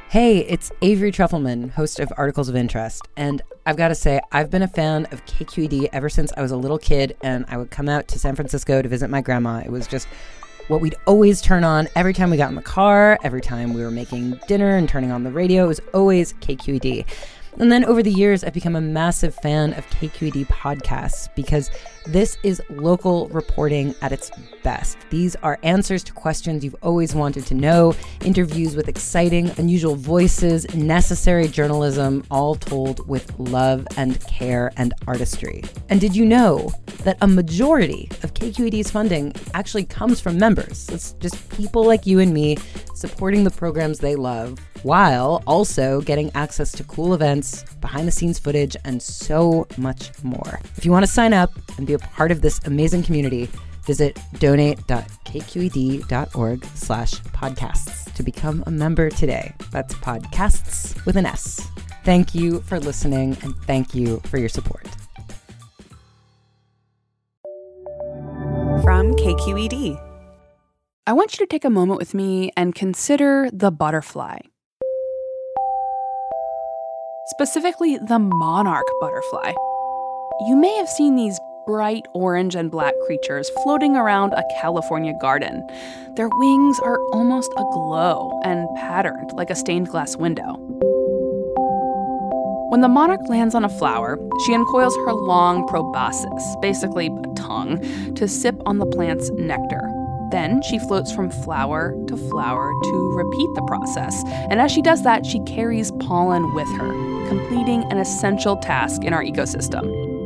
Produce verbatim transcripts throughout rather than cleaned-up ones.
Hey, it's Avery Trufelman, host of Articles of Interest, and I've got to say, I've been a fan of K Q E D ever since I was a little kid, and I would come out to San Francisco to visit my grandma. It was just what we'd always turn on every time we got in the car, every time we were making dinner and turning on the radio. It was always K Q E D. And then over the years, I've become a massive fan of K Q E D podcasts because this is local reporting at its best. These are answers to questions you've always wanted to know, interviews with exciting, unusual voices, necessary journalism, all told with love and care and artistry. And did you know that a majority of K Q E D's funding actually comes from members? It's just people like you and me supporting the programs they love, while also getting access to cool events, behind-the-scenes footage, and so much more. If you want to sign up and be a part of this amazing community, visit donate.kqed.org slash podcasts to become a member today. That's podcasts with an S. Thank you for listening, and thank you for your support. From K Q E D. I want you to take a moment with me and consider the butterfly. Specifically, the monarch butterfly. You may have seen these bright orange and black creatures floating around a California garden. Their wings are almost aglow and patterned like a stained glass window. When the monarch lands on a flower, she uncoils her long proboscis, basically a tongue, to sip on the plant's nectar. Then she floats from flower to flower to repeat the process. And as she does that, she carries pollen with her, completing an essential task in our ecosystem.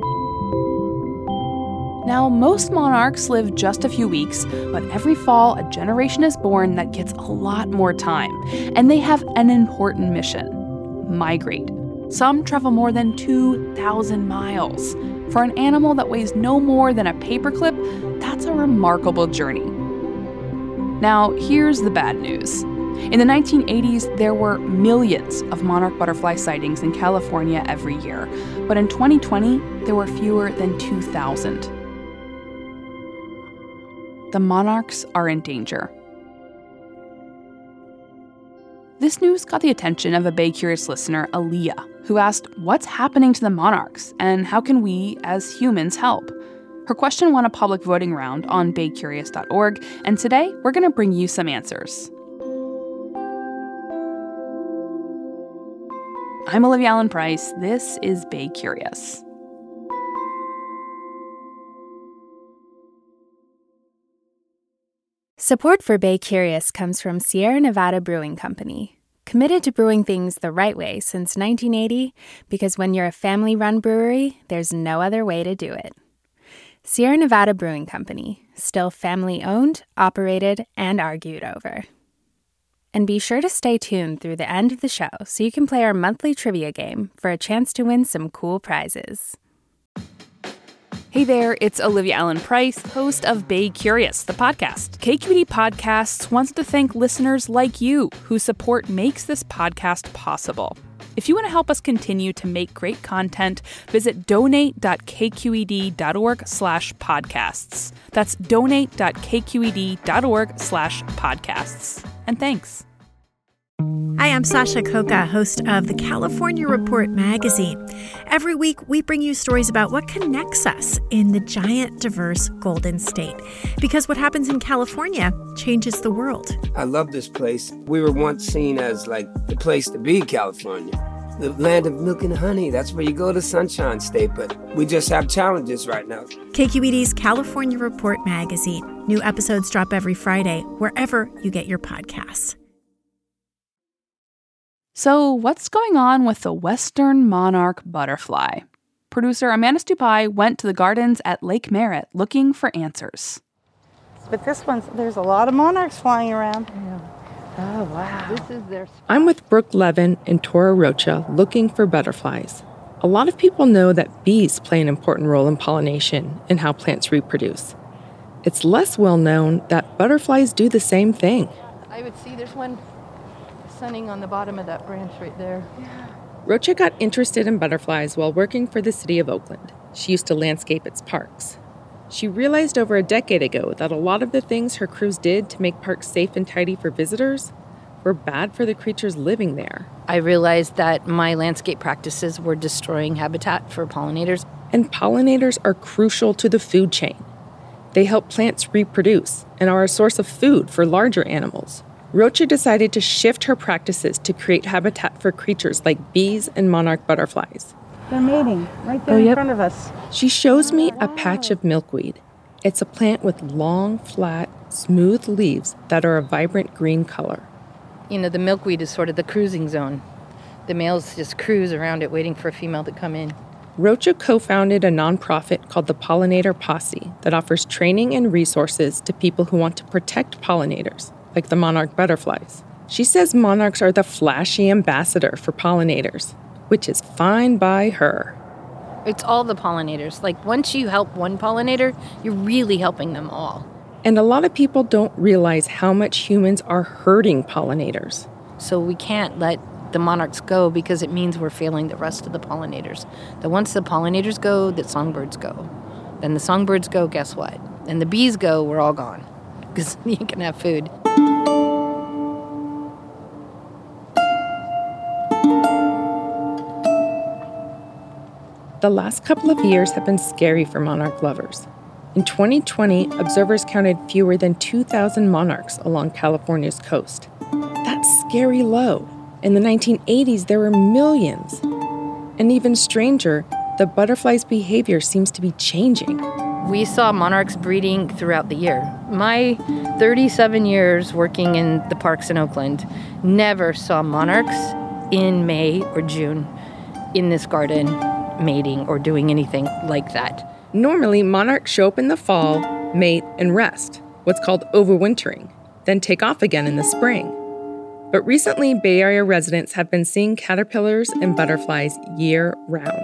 Now, most monarchs live just a few weeks, but every fall, a generation is born that gets a lot more time. And they have an important mission: migrate. Some travel more than two thousand miles. For an animal that weighs no more than a paperclip, that's a remarkable journey. Now, here's the bad news. In the nineteen eighties, there were millions of monarch butterfly sightings in California every year. But in twenty twenty, there were fewer than two thousand. The monarchs are in danger. This news got the attention of a Bay Curious listener, Aaliyah, who asked, what's happening to the monarchs, and how can we, as humans, help? Her question won a public voting round on bay curious dot org, and today we're going to bring you some answers. I'm Olivia Allen Price. This is Bay Curious. Support for Bay Curious comes from Sierra Nevada Brewing Company, committed to brewing things the right way since nineteen eighty, because when you're a family-run brewery, there's no other way to do it. Sierra Nevada Brewing Company, still family-owned, operated, and argued over. And be sure to stay tuned through the end of the show so you can play our monthly trivia game for a chance to win some cool prizes. Hey there, it's Olivia Allen Price, host of Bay Curious, the podcast. K Q E D Podcasts wants to thank listeners like you whose support makes this podcast possible. If you want to help us continue to make great content, visit donate.kqed.org slash podcasts. That's donate.kqed.org slash podcasts. And thanks. Hi, I'm Sasha Khokha, host of the California Report magazine. Every week, we bring you stories about what connects us in the giant, diverse Golden State. Because what happens in California changes the world. I love this place. We were once seen as like the place to be, California. The land of milk and honey. That's where you go to Sunshine State, but we just have challenges right now. K Q E D's California Report magazine. New episodes drop every Friday, wherever you get your podcasts. So, what's going on with the western monarch butterfly? Producer Amanda Stupai went to the gardens at Lake Merritt looking for answers. But this one's, there's a lot of monarchs flying around. Yeah. Oh, wow. This is their spot. I'm with Brooke Levin in Torre Rocha looking for butterflies. A lot of people know that bees play an important role in pollination and how plants reproduce. It's less well known that butterflies do the same thing. I would see there's one sunning on the bottom of that branch right there. Yeah. Rocha got interested in butterflies while working for the city of Oakland. She used to landscape its parks. She realized over a decade ago that a lot of the things her crews did to make parks safe and tidy for visitors were bad for the creatures living there. I realized that my landscape practices were destroying habitat for pollinators. And pollinators are crucial to the food chain. They help plants reproduce and are a source of food for larger animals. Rocha decided to shift her practices to create habitat for creatures like bees and monarch butterflies. They're mating right there Oh, in yep. front of us. She shows me a patch of milkweed. It's a plant with long, flat, smooth leaves that are a vibrant green color. You know, the milkweed is sort of the cruising zone. The males just cruise around it waiting for a female to come in. Rocha co-founded a nonprofit called the Pollinator Posse that offers training and resources to people who want to protect pollinators, like the monarch butterflies. She says monarchs are the flashy ambassador for pollinators, which is fine by her. It's all the pollinators. Like, once you help one pollinator, you're really helping them all. And a lot of people don't realize how much humans are hurting pollinators. So we can't let the monarchs go because it means we're failing the rest of the pollinators. That once the pollinators go, the songbirds go. Then the songbirds go, guess what? And the bees go, we're all gone because you can have food. The last couple of years have been scary for monarch lovers. In twenty twenty, observers counted fewer than two thousand monarchs along California's coast. That's scary low. In the nineteen eighties, there were millions. And even stranger, the butterfly's behavior seems to be changing. We saw monarchs breeding throughout the year. My thirty-seven years working in the parks in Oakland never saw monarchs in May or June in this garden mating or doing anything like that. Normally, monarchs show up in the fall, mate, and rest, what's called overwintering, then take off again in the spring. But recently, Bay Area residents have been seeing caterpillars and butterflies year-round.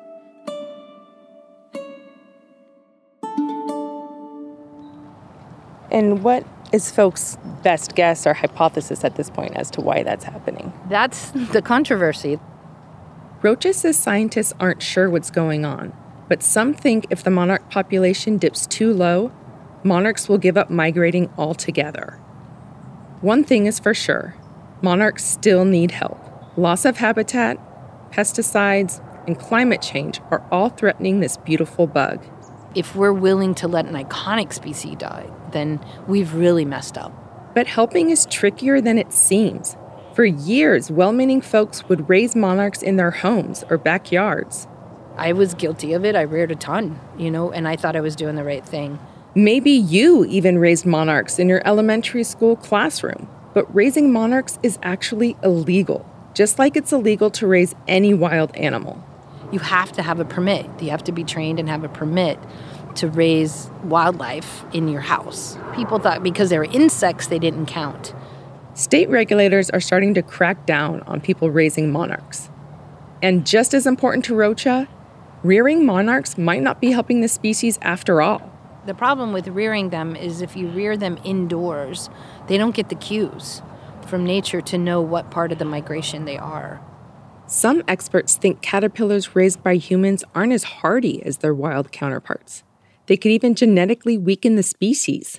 And what is folks' best guess or hypothesis at this point as to why that's happening? That's the controversy. Rocha says scientists aren't sure what's going on, but some think if the monarch population dips too low, monarchs will give up migrating altogether. One thing is for sure, monarchs still need help. Loss of habitat, pesticides, and climate change are all threatening this beautiful bug. If we're willing to let an iconic species die, then we've really messed up. But helping is trickier than it seems. For years, well-meaning folks would raise monarchs in their homes or backyards. I was guilty of it. I reared a ton, you know, and I thought I was doing the right thing. Maybe you even raised monarchs in your elementary school classroom. But raising monarchs is actually illegal, just like it's illegal to raise any wild animal. You have to have a permit. You have to be trained and have a permit to raise wildlife in your house. People thought because they were insects, they didn't count. State regulators are starting to crack down on people raising monarchs. And just as important to Rocha, rearing monarchs might not be helping the species after all. The problem with rearing them is if you rear them indoors, they don't get the cues from nature to know what part of the migration they are. Some experts think caterpillars raised by humans aren't as hardy as their wild counterparts. They could even genetically weaken the species.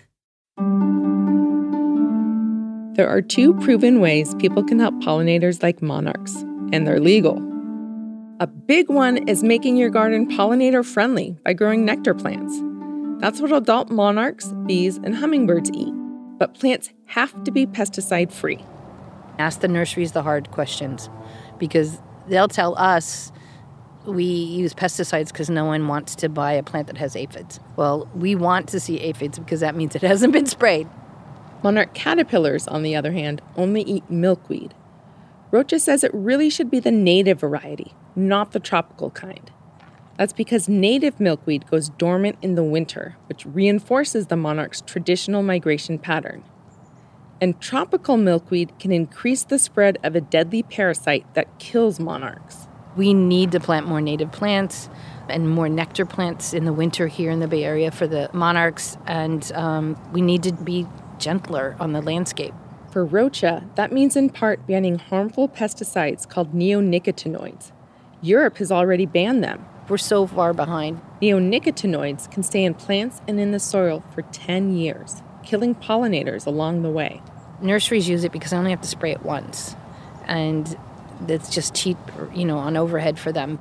There are two proven ways people can help pollinators like monarchs, and they're legal. A big one is making your garden pollinator-friendly by growing nectar plants. That's what adult monarchs, bees, and hummingbirds eat. But plants have to be pesticide-free. Ask the nurseries the hard questions because they'll tell us we use pesticides because no one wants to buy a plant that has aphids. Well, we want to see aphids because that means it hasn't been sprayed. Monarch caterpillars, on the other hand, only eat milkweed. Rocha says it really should be the native variety, not the tropical kind. That's because native milkweed goes dormant in the winter, which reinforces the monarch's traditional migration pattern. And tropical milkweed can increase the spread of a deadly parasite that kills monarchs. We need to plant more native plants and more nectar plants in the winter here in the Bay Area for the monarchs, and um, we need to be gentler on the landscape. For Rocha, that means in part banning harmful pesticides called neonicotinoids. Europe has already banned them. We're so far behind. Neonicotinoids can stay in plants and in the soil for ten years, killing pollinators along the way. Nurseries use it because I only have to spray it once. And it's just cheap, you know, on overhead for them.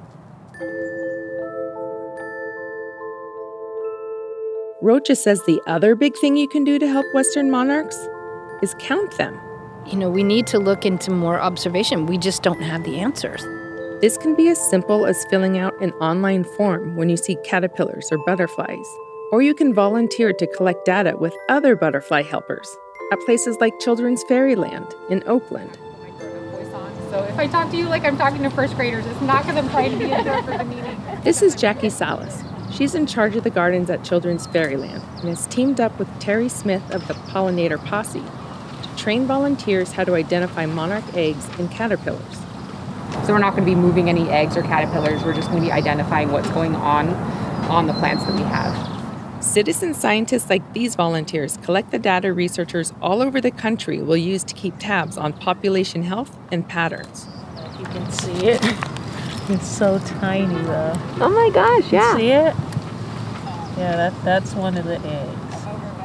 Rocha says the other big thing you can do to help Western monarchs is count them. You know, we need to look into more observation. We just don't have the answers. This can be as simple as filling out an online form when you see caterpillars or butterflies. Or you can volunteer to collect data with other butterfly helpers at places like Children's Fairyland in Oakland. So if I talk to you like I'm talking to first graders, it's not because I'm trying to be a jerk for the meeting. This is Jackie Salas. She's in charge of the gardens at Children's Fairyland and has teamed up with Terry Smith of the Pollinator Posse to train volunteers how to identify monarch eggs and caterpillars. So we're not going to be moving any eggs or caterpillars. We're just going to be identifying what's going on on the plants that we have. Citizen scientists like these volunteers collect the data researchers all over the country will use to keep tabs on population health and patterns. If you can see it, it's so tiny though. Oh my gosh, yeah. You see it? Yeah, that, that's one of the eggs.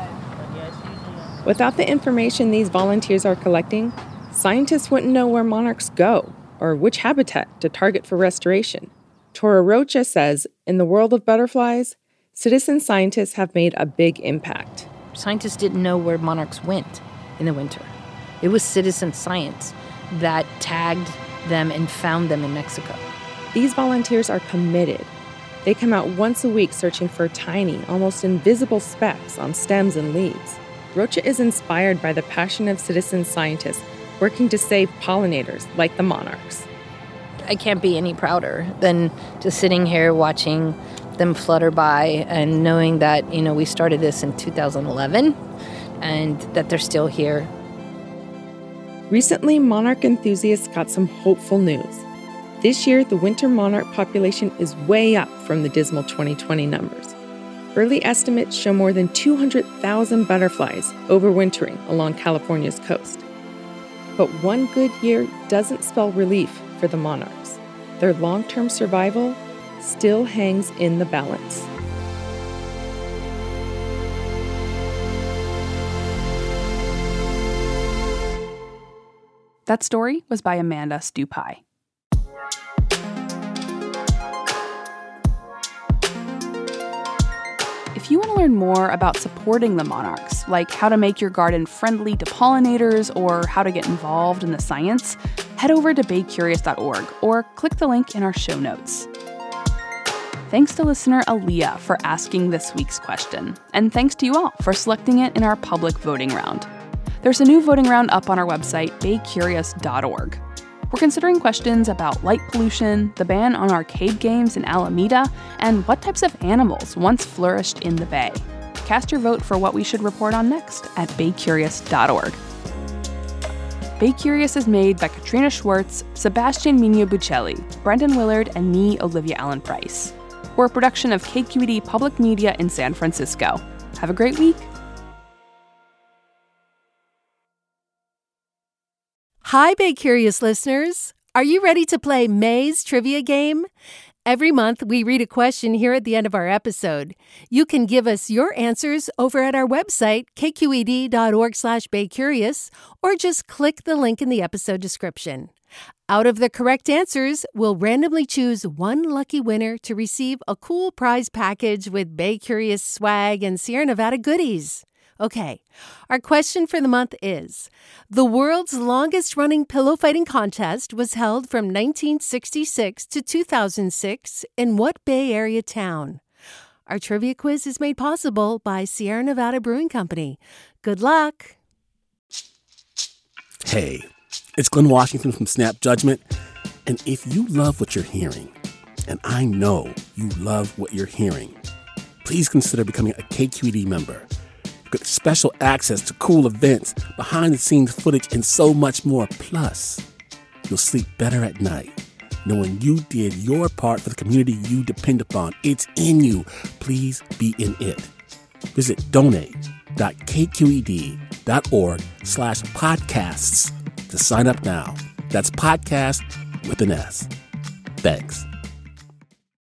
Without the information these volunteers are collecting, scientists wouldn't know where monarchs go or which habitat to target for restoration. Tora Rocha says, in the world of butterflies, citizen scientists have made a big impact. Scientists didn't know where monarchs went in the winter. It was citizen science that tagged them and found them in Mexico. These volunteers are committed. They come out once a week searching for tiny, almost invisible specks on stems and leaves. Rocha is inspired by the passion of citizen scientists working to save pollinators like the monarchs. I can't be any prouder than just sitting here watching them flutter by and knowing that, you know, we started this in two thousand eleven and that they're still here. Recently, monarch enthusiasts got some hopeful news. This year, the winter monarch population is way up from the dismal twenty twenty numbers. Early estimates show more than two hundred thousand butterflies overwintering along California's coast. But one good year doesn't spell relief for the monarchs. Their long-term survival still hangs in the balance. That story was by Amanda Stupai. If you want to learn more about supporting the monarchs, like how to make your garden friendly to pollinators or how to get involved in the science, head over to bay curious dot org or click the link in our show notes. Thanks to listener Aaliyah for asking this week's question, and thanks to you all for selecting it in our public voting round. There's a new voting round up on our website, bay curious dot org. We're considering questions about light pollution, the ban on arcade games in Alameda, and what types of animals once flourished in the Bay. Cast your vote for what we should report on next at bay curious dot org. Bay Curious is made by Katrina Schwartz, Sebastian Minio Buccelli, Brendan Willard, and me, Olivia Allen Price. We're a production of K Q E D Public Media in San Francisco. Have a great week. Hi, Bay Curious listeners. Are you ready to play May's Trivia Game? Every month, we read a question here at the end of our episode. You can give us your answers over at our website, k q e d dot org slash bay curious, or just click the link in the episode description. Out of the correct answers, we'll randomly choose one lucky winner to receive a cool prize package with Bay Curious swag and Sierra Nevada goodies. Okay, our question for the month is, the world's longest-running pillow fighting contest was held from nineteen sixty-six to two thousand six in what Bay Area town? Our trivia quiz is made possible by Sierra Nevada Brewing Company. Good luck! Hey, it's Glenn Washington from Snap Judgment, and if you love what you're hearing, and I know you love what you're hearing, please consider becoming a K Q E D member. Get special access to cool events, behind-the-scenes footage, and so much more. Plus, you'll sleep better at night knowing you did your part for the community you depend upon. It's in you. Please be in it. Visit donate dot k q e d dot org slash podcasts to sign up now. That's podcast with an S. Thanks.